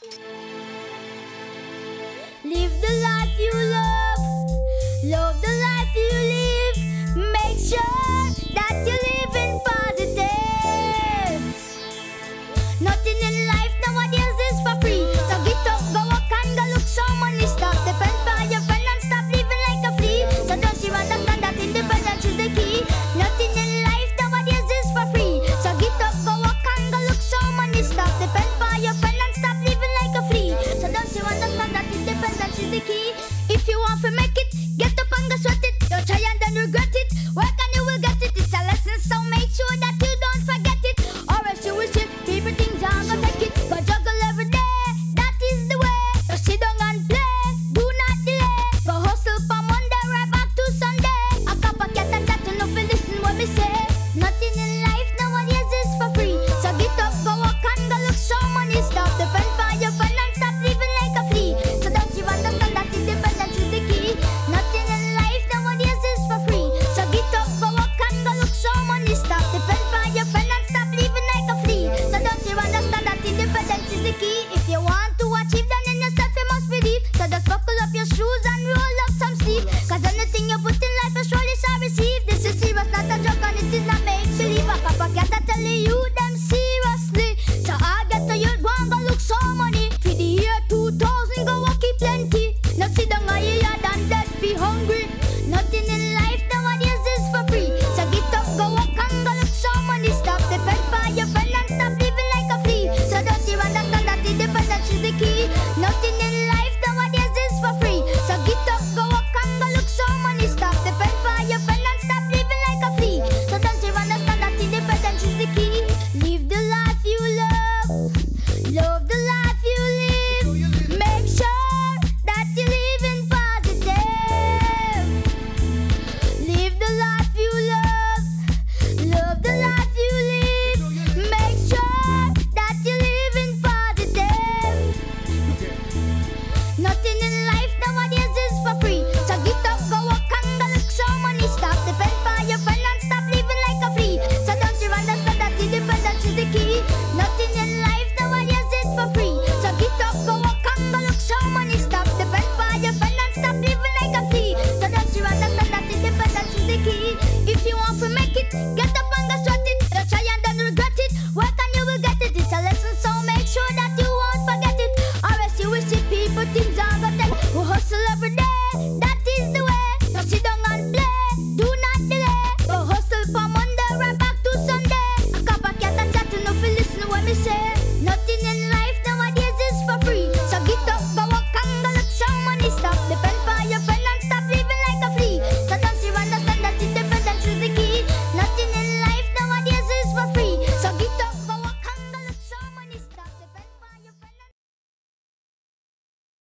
Live the life you love the life you live. Make sure that you live in positive. Nothing in life nowadays is for free. So get up, go walk and go look some money. Stop depend by your friend and stop living like a flea. So don't you understand that independence is the key? Nothing in life nowadays is for free. So get up, go walk and go look some money. Stop depend by your friend and stop living like a flea. So don't you understand that independence is the key? If you want to make it, get up and go sweat it. Don't try and then regret it. Work and you will get it. It's a lesson, so make sure that you don't forget it. Or else you will see people things are gonna take it. Go juggle every day, that is the way. So sit down and play, do not delay. Go hustle from Monday right back to Sunday. A cup of cat and that you know feel listen what me say. Nothing in life nowadays is for free. So get up, go walk and go look some money. Stop depend by your friend and stop living like a flea. So don't you understand that independence is the key? Nothing in life nowadays is for free. So get up, go walk and go look some money. Stop depend by your friend and stop living like a flea. So don't you understand that independence is the key? If you want to achieve, then in yourself you must believe. So just buckle up your shoes and roll up some sleeve. Cause anything you put in life you surely shall receive. This is serious, not a joke, and it is not make believe. A couple cat I tell you them seriously. So I get to you, go and go look some money. For the year 2000, go walk it plenty. Now sit down a year than dead be hungry. Nothing in life nowadays is for free. So get up, go walk and go look some money. Stop depend by your friend and stop living like a flea. So don't you understand that independence is the key? Nothing in life nowadays is for free. So get up, go walk and go look some money. Stop depend by your friend and stop living like a flea. So don't you understand that independence is the key? Live the life you love the life you live. Make sure that you live in positive. Live the life you love the life you live. Make sure that you live in positive. Nothing in life nowadays is for free. So get up, go walk and go look some money. Stop depend by your friend and stop living like a flea. So don't you understand that independence is the key? Nothing in life nowadays is for free. So get up, go walk and go look some money. Stop depend by your friend and stop living like a flea. So don't you understand that independence is the key? If you want to make it, get up and go sweat it. Don't try and then regret it. Work and you will get it. It's a lesson, so make sure that you won't forget it. Or else you will see people things are gonna take. Who hustle every day, that is the way. Now sit down and play, do not delay. Go hustle from Monday right back to Sunday. A cup of cat and chat, you know feel listen what me say. Nothing in life nowadays is for free. So get up, go walk and go look some money. Stop the